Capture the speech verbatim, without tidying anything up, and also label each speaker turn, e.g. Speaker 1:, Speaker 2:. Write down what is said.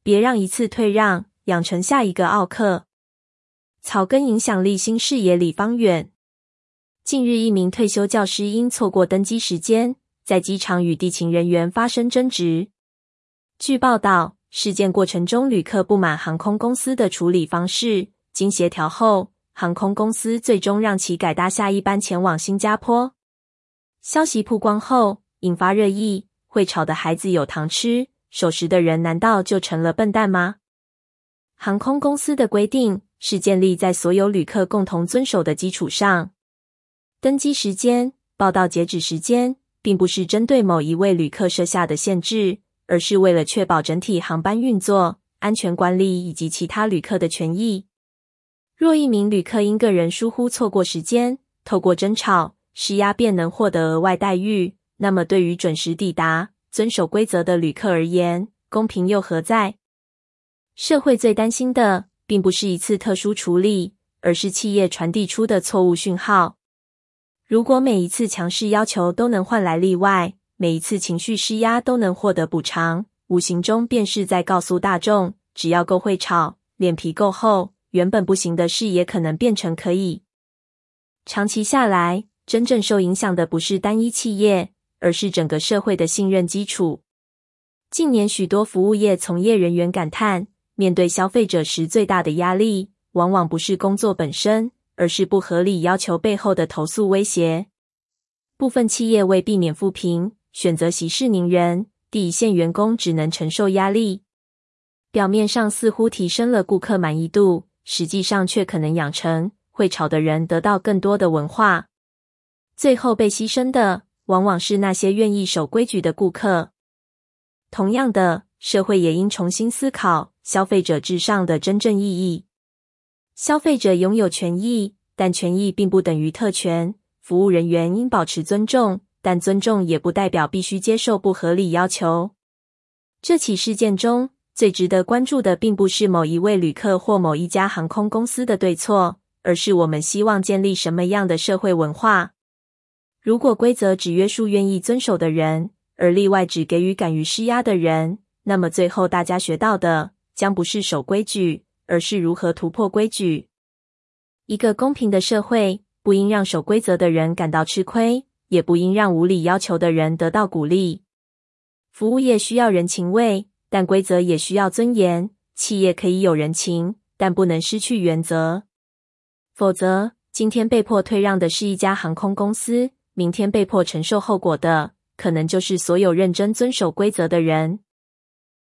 Speaker 1: 别让一次退让养成下一个奥克。草根影响力新视野李方远。近日一名退休教师因错过登机时间，在机场与地勤人员发生争执。据报道，事件过程中旅客不满航空公司的处理方式，经协调后，航空公司最终让其改搭下一班前往新加坡。消息曝光后，引发热议，会吵的孩子有糖吃，守时的人难道就成了笨蛋吗？航空公司的规定是建立在所有旅客共同遵守的基础上。登机时间、报到截止时间，并不是针对某一位旅客设下的限制，而是为了确保整体航班运作、安全管理以及其他旅客的权益。若一名旅客因个人疏忽错过时间，透过争吵、施压便能获得额外待遇，那么对于准时抵达、遵守规则的旅客而言，公平又何在？社会最担心的，并不是一次特殊处理，而是企业传递出的错误讯号。如果每一次强势要求都能换来例外，每一次情绪施压都能获得补偿，无形中便是在告诉大众，只要够会吵，脸皮够厚，原本不行的事也可能变成可以。长期下来，真正受影响的不是单一企业，而是整个社会的信任基础。近年许多服务业从业人员感叹，面对消费者时最大的压力，往往不是工作本身，而是不合理要求背后的投诉威胁。部分企业为避免负评，选择息事宁人，第一线员工只能承受压力。表面上似乎提升了顾客满意度，实际上却可能养成会吵的人得到更多的文化。最后被牺牲的，往往是那些愿意守规矩的顾客。同样的，社会也应重新思考消费者至上的真正意义。消费者拥有权益，但权益并不等于特权。服务人员应保持尊重，但尊重也不代表必须接受不合理要求。这起事件中，最值得关注的并不是某一位旅客或某一家航空公司的对错，而是我们希望建立什么样的社会文化。如果规则只约束愿意遵守的人，而例外只给予敢于施压的人，那么最后大家学到的将不是守规矩，而是如何突破规矩。一个公平的社会，不应让守规则的人感到吃亏，也不应让无理要求的人得到鼓励。服务业需要人情味，但规则也需要尊严。企业可以有人情，但不能失去原则。否则，今天被迫退让的是一家航空公司，明天被迫承受后果的，可能就是所有认真遵守规则的人。